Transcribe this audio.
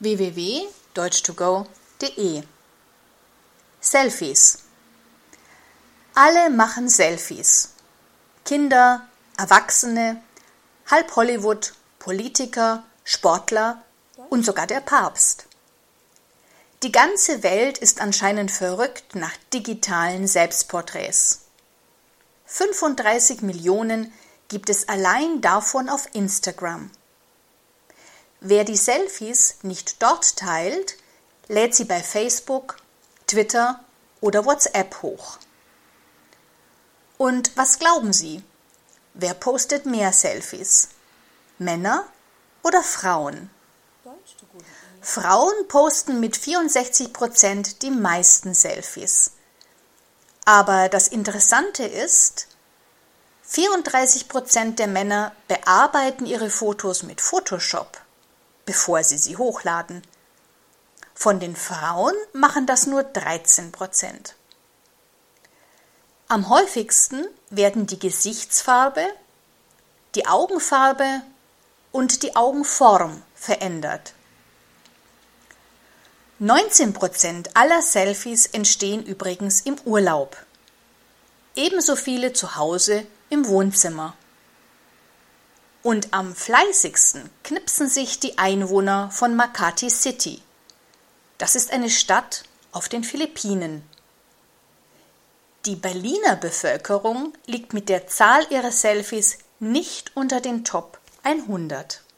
www.deutsch2go.de. Selfies. Alle machen Selfies. Kinder, Erwachsene, halb Hollywood, Politiker, Sportler und sogar der Papst. Die ganze Welt ist anscheinend verrückt nach digitalen Selbstporträts. 35 Millionen gibt es allein davon auf Instagram. Wer die Selfies nicht dort teilt, lädt sie bei Facebook, Twitter oder WhatsApp hoch. Und was glauben Sie? Wer postet mehr Selfies? Männer oder Frauen? Frauen posten mit 64% die meisten Selfies. Aber das Interessante ist, 34% der Männer bearbeiten ihre Fotos mit Photoshop, bevor sie hochladen. Von den Frauen machen das nur 13%. Am häufigsten werden die Gesichtsfarbe, die Augenfarbe und die Augenform verändert. 19% aller Selfies entstehen übrigens im Urlaub. Ebenso viele zu Hause im Wohnzimmer. Und am fleißigsten knipsen sich die Einwohner von Makati City. Das ist eine Stadt auf den Philippinen. Die Berliner Bevölkerung liegt mit der Zahl ihrer Selfies nicht unter den Top 100.